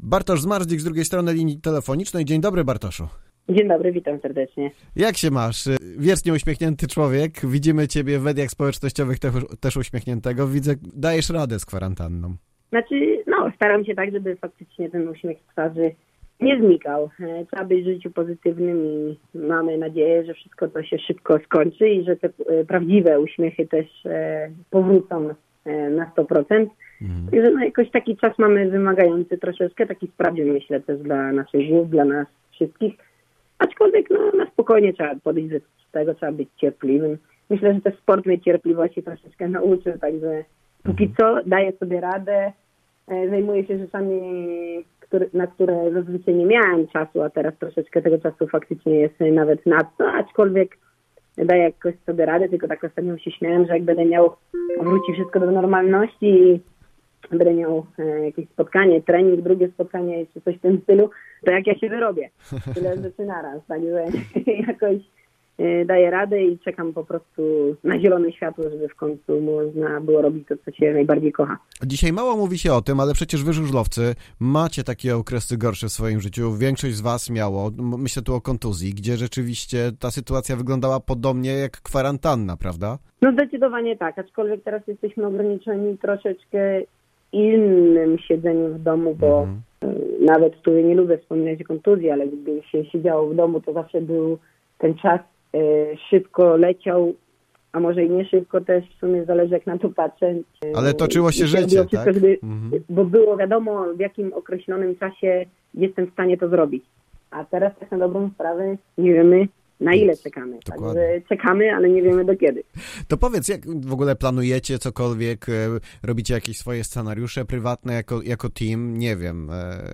Bartosz Zmarzlik z drugiej strony linii telefonicznej. Dzień dobry, Bartoszu. Dzień dobry, witam serdecznie. Jak się masz? Wiecznie uśmiechnięty człowiek. Widzimy ciebie w mediach społecznościowych też uśmiechniętego. Widzę, dajesz radę z kwarantanną. Staram się tak, żeby faktycznie ten uśmiech z twarzy nie znikał. Trzeba być w życiu pozytywnym i mamy nadzieję, że wszystko to się szybko skończy i że te prawdziwe uśmiechy też powrócą na 100%. Także jakoś taki czas mamy wymagający troszeczkę, taki sprawdzian, myślę, też dla naszych głów, dla nas wszystkich. Aczkolwiek na spokojnie trzeba podejść do tego, trzeba być cierpliwym. Myślę, że też sport mnie cierpliwości troszeczkę nauczył, także póki co daję sobie radę. Zajmuję się rzeczami, na które zazwyczaj nie miałem czasu, a teraz troszeczkę tego czasu faktycznie jest nawet nadto, aczkolwiek daję jakoś sobie radę, tylko tak ostatnio się śmiałem, że jak będę miał, wróci wszystko do normalności i będę miał jakieś spotkanie, trening, drugie spotkanie, czy coś w tym stylu, to jak ja się wyrobię. Tyle rzeczy naraz, także jakoś daję radę i czekam po prostu na zielone światło, żeby w końcu można było robić to, co się najbardziej kocha. Dzisiaj mało mówi się o tym, ale przecież wy żużlowcy macie takie okresy gorsze w swoim życiu. Większość z was miało, myślę tu o kontuzji, gdzie rzeczywiście ta sytuacja wyglądała podobnie jak kwarantanna, prawda? No zdecydowanie tak, aczkolwiek teraz jesteśmy ograniczeni troszeczkę innym siedzeniem w domu, bo nawet tu nie lubię wspominać o kontuzji, ale gdy się siedziało w domu, to zawsze był ten czas szybko leciał, a może i nie szybko też, w sumie zależy jak na to patrzę. Ale toczyło się życie, wszystko, tak? Bo było wiadomo, w jakim określonym czasie jestem w stanie to zrobić. A teraz tak na dobrą sprawę nie wiemy, na ile czekamy. Także czekamy, ale nie wiemy do kiedy. To powiedz, jak w ogóle planujecie cokolwiek? Robicie jakieś swoje scenariusze prywatne jako team? Nie wiem.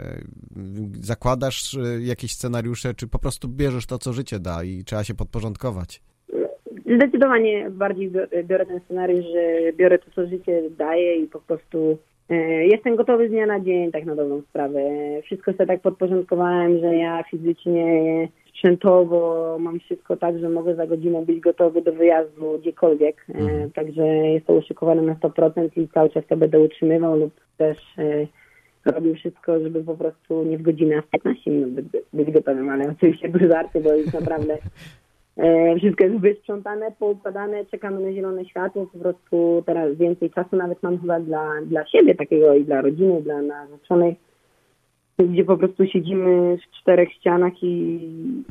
Zakładasz jakieś scenariusze, czy po prostu bierzesz to, co życie da i trzeba się podporządkować? Zdecydowanie bardziej biorę ten scenariusz, że biorę to, co życie daje i po prostu jestem gotowy z dnia na dzień, tak na dobrą sprawę. Wszystko sobie tak podporządkowałem, że ja fizycznie, sprzętowo mam wszystko tak, że mogę za godzinę być gotowy do wyjazdu gdziekolwiek. Także jest to uszykowane na 100% i cały czas to będę utrzymywał lub też robił wszystko, żeby po prostu nie w godzinę, a w 15 minut być gotowym, ale oczywiście bez żarty, bo już naprawdę wszystko jest wysprzątane, poukładane, czekamy na zielone światło, po prostu teraz więcej czasu nawet mam chyba dla siebie takiego i dla rodziny, dla narzeczonej, gdzie po prostu siedzimy w 4 ścianach i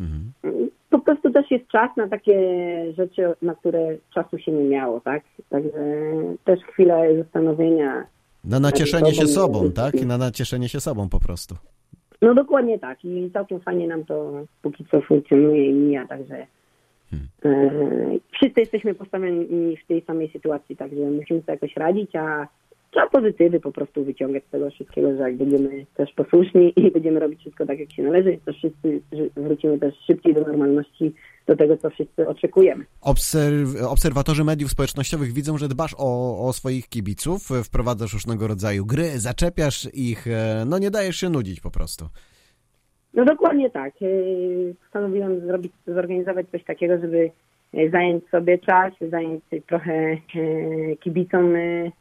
po prostu też jest czas na takie rzeczy, na które czasu się nie miało, tak? Także też chwila zastanowienia. Na nacieszenie się sobą, tak? I na nacieszenie się sobą po prostu. No dokładnie tak i całkiem fajnie nam to póki co funkcjonuje i mija, także wszyscy jesteśmy postawieni w tej samej sytuacji, także musimy sobie jakoś radzić, a trzeba pozytywy po prostu wyciągać z tego wszystkiego, że jak będziemy też posłuszni i będziemy robić wszystko tak, jak się należy, to wszyscy wrócimy też szybciej do normalności, do tego, co wszyscy oczekujemy. Obserwatorzy mediów społecznościowych widzą, że dbasz o swoich kibiców, wprowadzasz różnego rodzaju gry, zaczepiasz ich, no nie dajesz się nudzić po prostu. No dokładnie tak. Postanowiłem zorganizować coś takiego, żeby zająć sobie czas, zająć trochę kibicom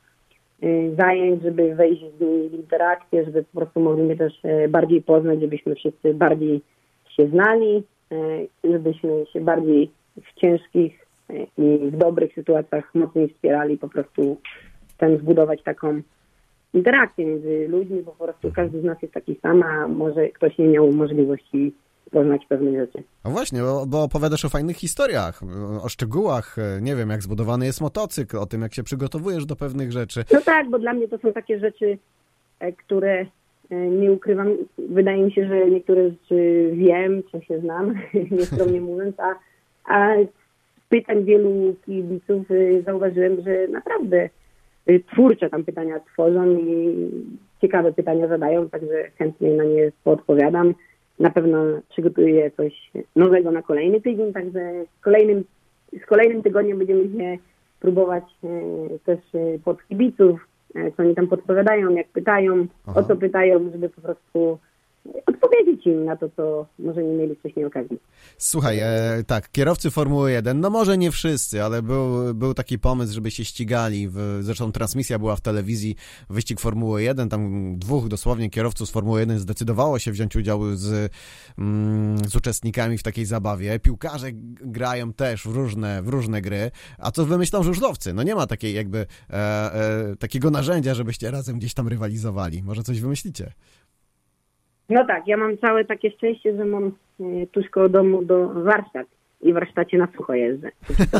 zajęć, żeby wejść z nimi w interakcję, żeby po prostu mogli mnie też bardziej poznać, żebyśmy wszyscy bardziej się znali, żebyśmy się bardziej w ciężkich i w dobrych sytuacjach mocniej wspierali, po prostu chcę zbudować taką interakcję między ludźmi, bo po prostu każdy z nas jest taki sam, a może ktoś nie miał możliwości poznać pewne rzeczy. A właśnie, bo opowiadasz o fajnych historiach, o szczegółach, nie wiem, jak zbudowany jest motocykl, o tym, jak się przygotowujesz do pewnych rzeczy. No tak, bo dla mnie to są takie rzeczy, które nie ukrywam. Wydaje mi się, że niektóre rzeczy wiem, czy się znam, nieskromnie mówiąc, a z pytań wielu kibiców zauważyłem, że naprawdę twórcze tam pytania tworzą i ciekawe pytania zadają, także chętnie na nie odpowiadam. Na pewno przygotuję coś nowego na kolejny tydzień, także z kolejnym tygodniem będziemy się próbować też pod kibiców, co oni tam podpowiadają, jak pytają, o co pytają, żeby po prostu odpowiedzieć im na to, co może nie mieli wcześniej okazji. Słuchaj, tak, kierowcy Formuły 1, no może nie wszyscy, ale był taki pomysł, żeby się ścigali, zresztą transmisja była w telewizji, wyścig Formuły 1, tam 2 dosłownie kierowców z Formuły 1 zdecydowało się wziąć udział z uczestnikami w takiej zabawie, piłkarze grają też w różne gry, a co wymyślą żużlowcy? No nie ma takiej jakby takiego narzędzia, żebyście razem gdzieś tam rywalizowali, może coś wymyślicie? No tak, ja mam całe takie szczęście, że mam tuż koło domu warsztat i w warsztacie na sucho jeżdżę.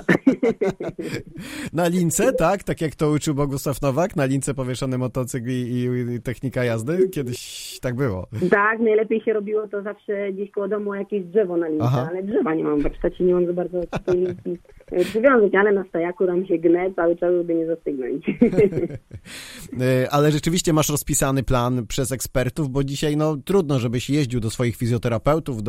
Na lince, tak? Tak jak to uczył Bogusław Nowak, na lince powieszony motocykl i technika jazdy? Kiedyś tak było. Tak, najlepiej się robiło to zawsze gdzieś koło domu jakieś drzewo na lince, ale drzewa nie mam w warsztacie, nie mam za bardzo tej linki przywiązać, ale na stajaku tam się gnę cały czas, żeby nie zastygnąć. Ale rzeczywiście masz rozpisany plan przez ekspertów, bo dzisiaj no trudno, żebyś jeździł do swoich fizjoterapeutów,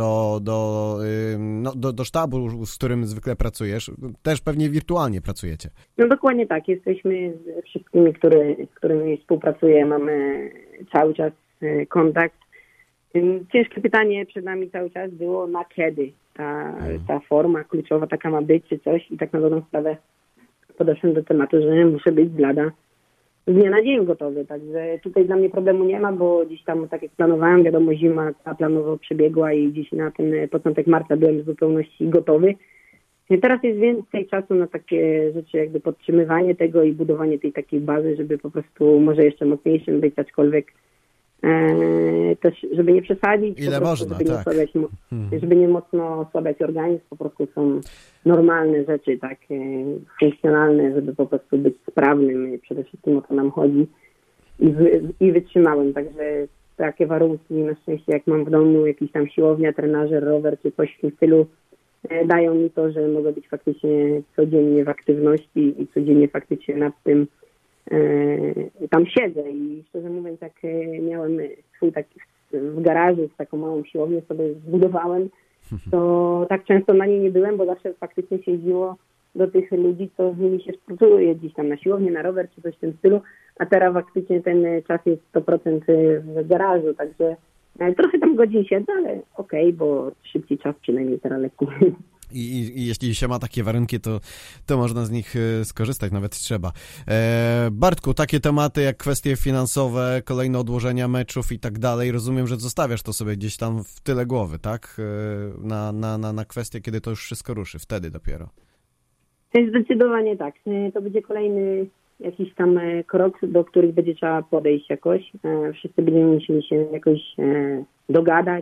do sztabu, z którym zwykle pracujesz. Też pewnie wirtualnie pracujecie. No dokładnie tak. Jesteśmy z wszystkimi, z którymi współpracuję. Mamy cały czas kontakt. Ciężkie pytanie przed nami cały czas było, na kiedy ta forma kluczowa taka ma być, czy coś. I tak na dobrą sprawę podeszłem do tematu, że muszę być z lada z dnia na dzień gotowy. Także tutaj dla mnie problemu nie ma, bo gdzieś tam, tak jak planowałem, wiadomo, zima planowo przebiegła i gdzieś na ten początek marca byłem w zupełności gotowy. Teraz jest więcej czasu na takie rzeczy, jakby podtrzymywanie tego i budowanie tej takiej bazy, żeby po prostu może jeszcze mocniejszym być, aczkolwiek też, żeby nie przesadzić. Ile można, żeby tak. Żeby nie mocno osłabiać organizm, po prostu są normalne rzeczy, tak, funkcjonalne, żeby po prostu być sprawnym. Przede wszystkim o to nam chodzi i wytrzymałem. Także takie warunki, na szczęście, jak mam w domu jakiś tam siłownia, trenażer, rower czy coś w tym stylu, dają mi to, że mogę być faktycznie codziennie w aktywności i codziennie faktycznie nad tym tam siedzę. I szczerze mówiąc, jak miałem swój taki w garażu, taką małą siłownię sobie zbudowałem, to tak często na niej nie byłem, bo zawsze faktycznie się jeździło do tych ludzi, co z nimi się współpracuje gdzieś tam na siłownię, na rower czy coś w tym stylu, a teraz faktycznie ten czas jest 100% w garażu, także trochę tam godzin siedzę, ale okej, bo szybciej czas przynajmniej teraz leci. I jeśli się ma takie warunki, to można z nich skorzystać, nawet trzeba. Bartku, takie tematy jak kwestie finansowe, kolejne odłożenia meczów i tak dalej, rozumiem, że zostawiasz to sobie gdzieś tam w tyle głowy, tak? Na kwestię, kiedy to już wszystko ruszy, wtedy dopiero. Zdecydowanie tak. To będzie kolejny jakiś tam krok, do których będzie trzeba podejść jakoś. Wszyscy będziemy musieli się jakoś dogadać,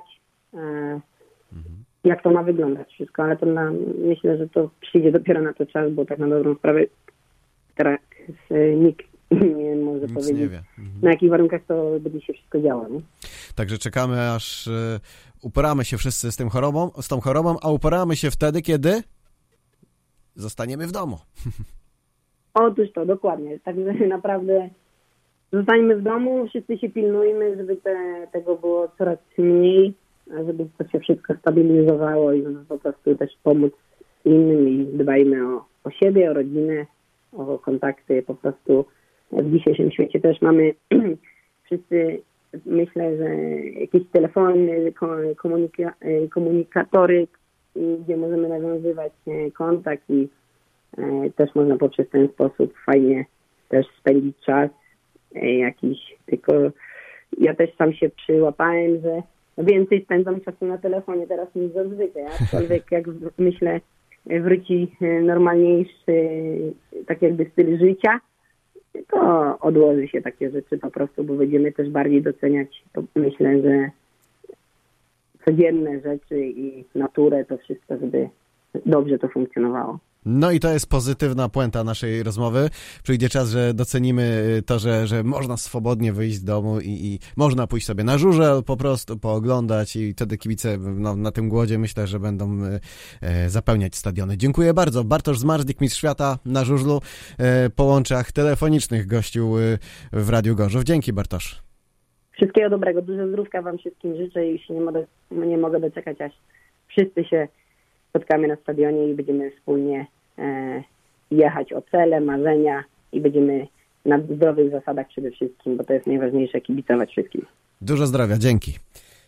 jak to ma wyglądać wszystko, ale to myślę, że to przyjdzie dopiero na to czas, bo tak na dobrą sprawę teraz nikt nie może nic powiedzieć, nie wie. Na jakich warunkach to będzie się wszystko działo. Nie? Także czekamy, aż uporamy się wszyscy z tą chorobą, a uporamy się wtedy, kiedy zostaniemy w domu. Otóż to, dokładnie. Także naprawdę zostańmy w domu, wszyscy się pilnujmy, żeby tego było coraz mniej, a żeby to się wszystko stabilizowało i żeby po prostu też pomóc innym i dbajmy o siebie, o rodzinę, o kontakty. Po prostu w dzisiejszym świecie też mamy wszyscy, myślę, że jakieś telefony, komunikatory, gdzie możemy nawiązywać kontakt i też można poprzez ten sposób fajnie też spędzić czas jakiś. Tylko ja też sam się przyłapałem, że więcej spędzam czasu na telefonie teraz niż zazwyczaj. Aczkolwiek jak myślę wróci normalniejszy tak jakby styl życia, to odłoży się takie rzeczy po prostu, bo będziemy też bardziej doceniać, to myślę, że codzienne rzeczy i naturę, to wszystko, żeby dobrze to funkcjonowało. No i to jest pozytywna puenta naszej rozmowy. Przyjdzie czas, że docenimy to, że można swobodnie wyjść z domu i można pójść sobie na żużel, po prostu pooglądać i wtedy kibice na tym głodzie myślę, że będą zapełniać stadiony. Dziękuję bardzo. Bartosz Zmarzlik, mistrz świata na żużlu, po łączach telefonicznych gościł w Radiu Gorzów. Dzięki, Bartosz. Wszystkiego dobrego. Dużo zdrówka wam wszystkim życzę i się nie mogę doczekać, aż wszyscy się spotkamy na stadionie i będziemy wspólnie jechać o cele, marzenia i będziemy na zdrowych zasadach przede wszystkim, bo to jest najważniejsze, kibicować wszystkim. Dużo zdrowia, dzięki.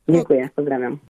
Dziękuję, pozdrawiam.